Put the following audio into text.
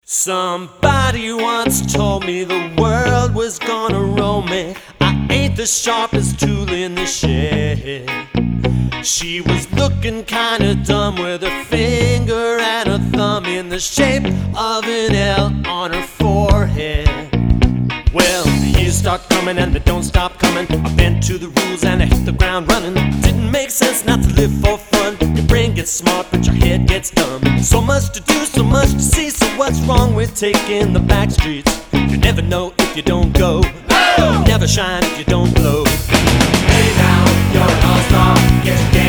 Somebody once told me the world was gonna roll me. I ain't the sharpest tool in the shed. She was looking kinda dumb with her finger and her thumb in the shape of an L on her forehead. Well, the years start coming and they don't stop coming. I bent to the rules and I hit the ground running. Didn't make sense not to live for fun. Your brain gets smart but your head gets dumb. So much to do, so much to see. So what's wrong with taking the back streets? You never know if you don't go. You never shine if you don't glow. Hey now, you're an all-star. Get your game